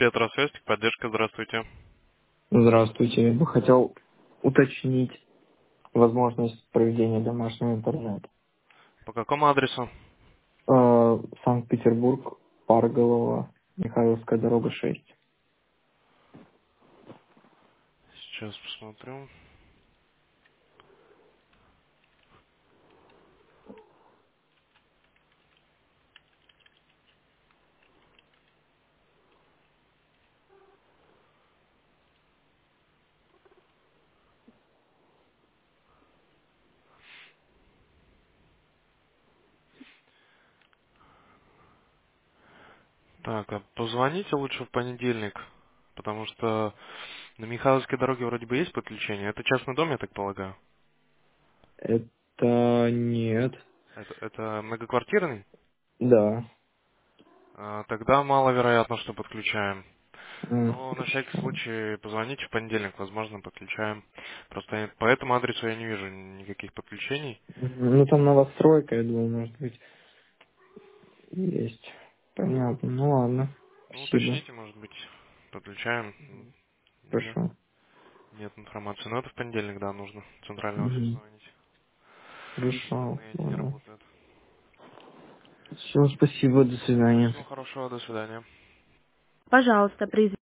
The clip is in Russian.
Петросвязь, поддержка, здравствуйте. Здравствуйте. Я бы хотел уточнить возможность проведения домашнего интернета. По какому адресу? Санкт-Петербург, Парголово, Михайловская дорога 6. Сейчас посмотрю. Так, а позвоните лучше в понедельник, потому что на Михайловской дороге вроде бы есть подключение. Это частный дом, я так полагаю. Это нет. Это многоквартирный? Да. Тогда маловероятно, что подключаем. Но на всякий Хорошо. случай позвоните в понедельник, возможно, подключаем. Просто по этому адресу я не вижу никаких подключений. Ну там новостройка, я думаю, может быть, есть. Понятно. Ну ладно. Ну, Спасибо. уточните, может быть, подключаем. Нет, Хорошо. нет информации. Но это в понедельник, да, нужно в центральный офис Мгм. звонить. Хорошо. Выходные они не Понял. работают. Все, спасибо. До Да, свидания. всего хорошего, до свидания. Пожалуйста,